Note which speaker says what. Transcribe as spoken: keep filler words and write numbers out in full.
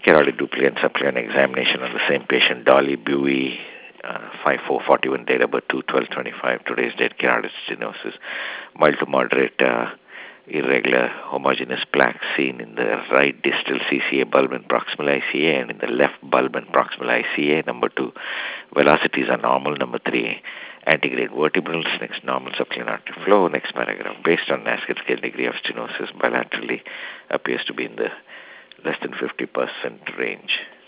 Speaker 1: Carotid duplicate subclinical examination on the same patient, Dolly Buey, uh, five four forty-one, date of birth two twelve twenty-five, today's date, carotid stenosis, mild to moderate, uh, irregular homogeneous plaque seen in the right distal C C A bulb and proximal I C A and in the left bulb and proximal I C A. Number two, velocities are normal. Number three, antegrade vertebrals. Next, normal subclinical artery flow. Next paragraph, based on NASCAR scale, degree of stenosis bilaterally appears to be in the less than fifty percent range.